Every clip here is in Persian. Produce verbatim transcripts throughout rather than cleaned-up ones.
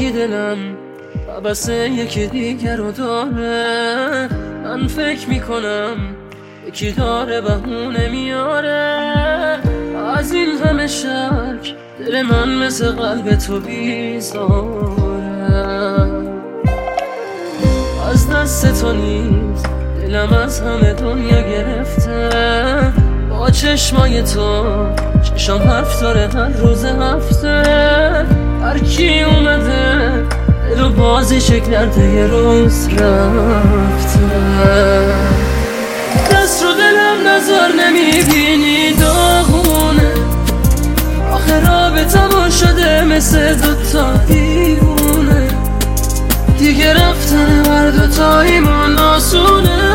میگی دلم بسه یکی دیگر رو داره. من فکر میکنم یکی داره بهونه میاره. از این همه شک دل من مثل قلب تو بیزاره. از دست تو نیست دلم از همه دنیا گرفته. با چشمای تو چشم حرف داره هر روز هفته. هر کی اومده دلو بازی شکل کرده یه روز رفته. دست رو دلم نظر نمیبینی داغونه. آخه رابطمون شده مثل دوتا دیوونه. دیگه رفتن هر دوتاییمون آسونه.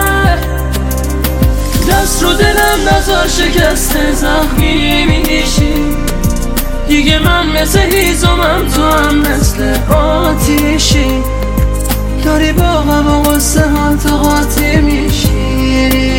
دست رو دلم نظر شکسته زخمی میشی. دیگه من مثل هیزمم تو هم مثل آتیشی. داری با غم و غصه هم تو قاطی میشی.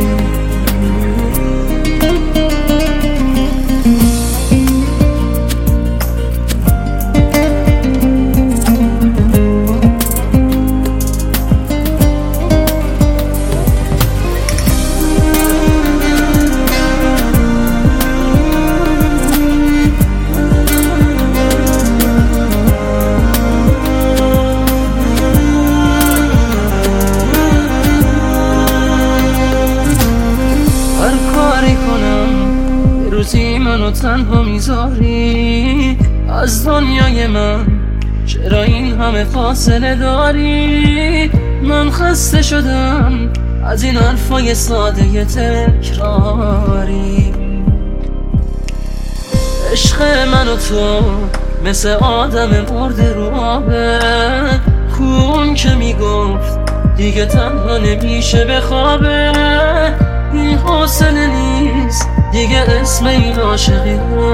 روزی منو تنها میذاری از دنیای من. چرا این همه فاصله داری؟ من خسته شدم از این حرفای ساده تکراری. عشق من و تو مثل آدم مرده رو آبه. خون که میگفت دیگه تنها نمیشه بخوابه. این حوصله نیست دیگه اسم این عاشقی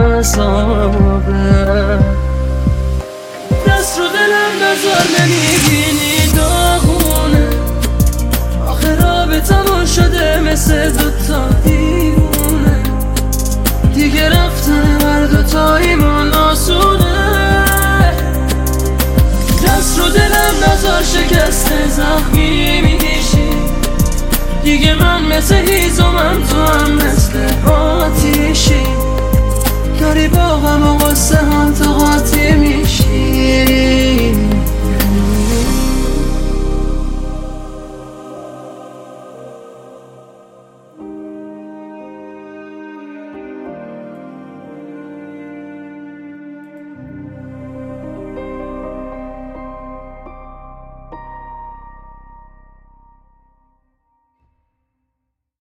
عذابه. دست رو دلم نظر نمیبینی داغونه. آخه رابطمون شده مثل دوتا دیوونه. دیگه رفتن هر دوتاییمون آسونه. دست رو دلم نظر شکسته زخمی میشی. دیگه من مثل هیزمم تو هم مثل آتیشی. داری با غم و غصه هم تو قاطی میشی.